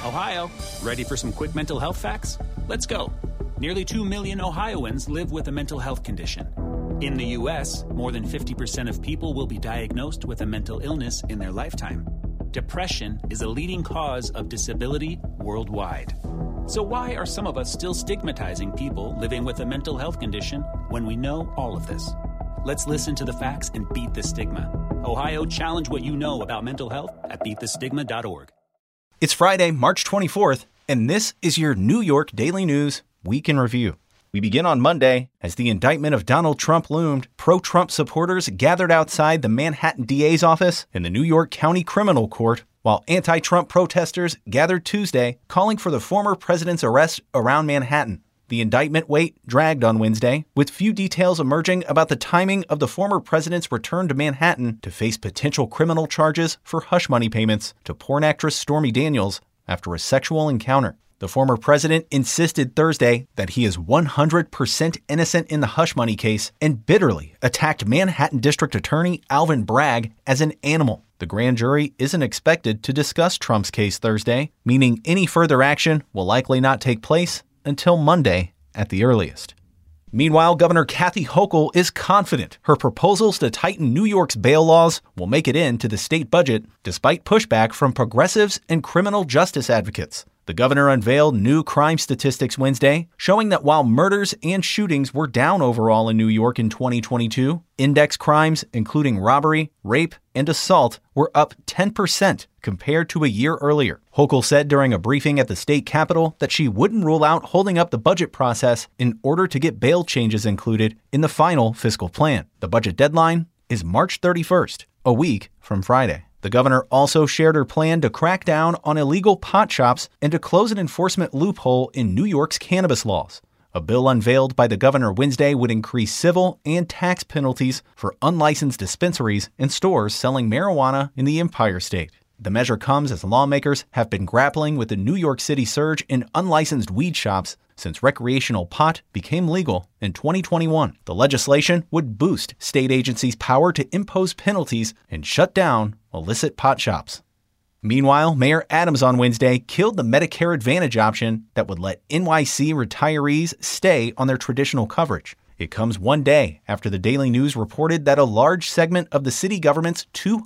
Ohio, ready for some quick mental health facts? Let's go. Nearly 2 million Ohioans live with a mental health condition. In the U.S., more than 50% of people will be diagnosed with a mental illness in their lifetime. Depression is a leading cause of disability worldwide. So why are some of us still stigmatizing people living with a mental health condition when we know all of this? Let's listen to the facts and beat the stigma. Ohio, challenge what you know about mental health at beatthestigma.org. It's Friday, March 24th, and this is your New York Daily News Week in Review. We begin on Monday. As the indictment of Donald Trump loomed, pro-Trump supporters gathered outside the Manhattan DA's office in the New York County Criminal Court, while anti-Trump protesters gathered Tuesday, calling for the former president's arrest around Manhattan. The indictment wait dragged on Wednesday, with few details emerging about the timing of the former president's return to Manhattan to face potential criminal charges for hush money payments to porn actress Stormy Daniels after a sexual encounter. The former president insisted Thursday that he is 100% innocent in the hush money case and bitterly attacked Manhattan District Attorney Alvin Bragg as an animal. The grand jury isn't expected to discuss Trump's case Thursday, meaning any further action will likely not take place until Monday at the earliest. Meanwhile, Governor Kathy Hochul is confident her proposals to tighten New York's bail laws will make it into the state budget, despite pushback from progressives and criminal justice advocates. The governor unveiled new crime statistics Wednesday, showing that while murders and shootings were down overall in New York in 2022, index crimes, including robbery, rape, and assault, were up 10% compared to a year earlier. Hochul said during a briefing at the state capitol that she wouldn't rule out holding up the budget process in order to get bail changes included in the final fiscal plan. The budget deadline is March 31st, a week from Friday. The governor also shared her plan to crack down on illegal pot shops and to close an enforcement loophole in New York's cannabis laws. A bill unveiled by the governor Wednesday would increase civil and tax penalties for unlicensed dispensaries and stores selling marijuana in the Empire State. The measure comes as lawmakers have been grappling with the New York City surge in unlicensed weed shops since recreational pot became legal in 2021. The legislation would boost state agencies' power to impose penalties and shut down illicit pot shops. Meanwhile, Mayor Adams on Wednesday killed the Medicare Advantage option that would let NYC retirees stay on their traditional coverage. It comes one day after the Daily News reported that a large segment of the city government's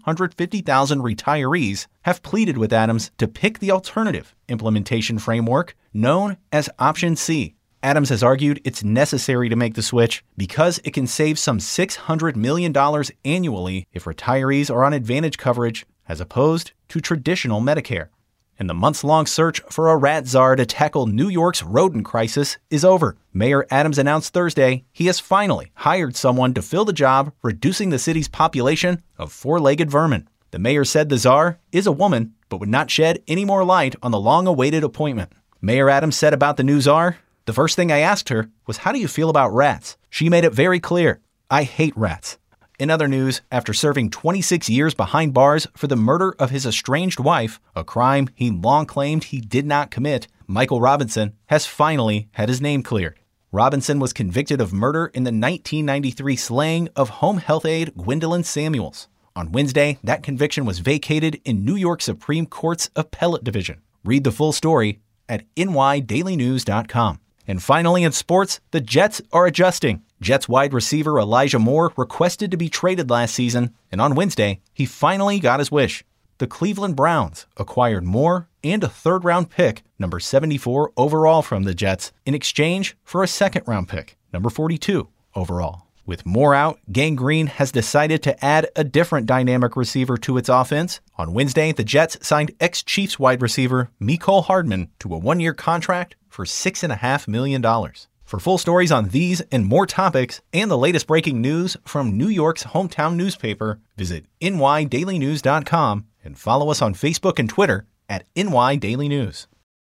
250,000 retirees have pleaded with Adams to pick the alternative implementation framework known as Option C. Adams has argued it's necessary to make the switch because it can save some $600 million annually if retirees are on Advantage coverage as opposed to traditional Medicare. And the months-long search for a rat czar to tackle New York's rodent crisis is over. Mayor Adams announced Thursday he has finally hired someone to fill the job, reducing the city's population of four-legged vermin. The mayor said the czar is a woman, but would not shed any more light on the long-awaited appointment. Mayor Adams said about the new czar, "The first thing I asked her was, how do you feel about rats? She made it very clear. I hate rats." In other news, after serving 26 years behind bars for the murder of his estranged wife, a crime he long claimed he did not commit, Michael Robinson has finally had his name cleared. Robinson was convicted of murder in the 1993 slaying of home health aide Gwendolyn Samuels. On Wednesday, that conviction was vacated in New York Supreme Court's Appellate Division. Read the full story at nydailynews.com. And finally in sports, the Jets are adjusting. Jets wide receiver Elijah Moore requested to be traded last season, and on Wednesday, he finally got his wish. The Cleveland Browns acquired Moore and a third-round pick, number 74 overall from the Jets, in exchange for a second-round pick, number 42 overall. With Moore out, Gang Green has decided to add a different dynamic receiver to its offense. On Wednesday, the Jets signed ex-Chiefs wide receiver Mecole Hardman to a one-year contract for $6.5 million. For full stories on these and more topics and the latest breaking news from New York's hometown newspaper, visit nydailynews.com and follow us on Facebook and Twitter at nydailynews.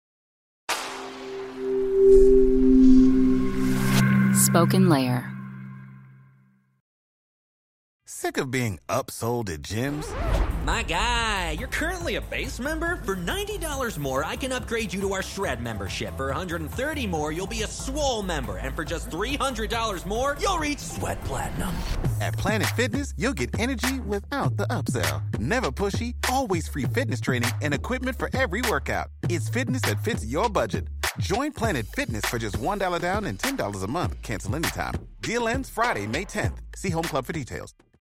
Spoken Layer. Sick of being upsold at gyms? My guy you're currently a base member? For $90 more, I can upgrade you to our Shred membership. For $130 more, you'll be a Swole member. And for just $300 more, you'll reach Sweat Platinum. At Planet Fitness, you'll get energy without the upsell. Never pushy, always free fitness training and equipment for every workout. It's fitness that fits your budget. Join Planet Fitness for just $1 down and $10 a month. Cancel anytime. Deal ends Friday, May 10th. See Home Club for details.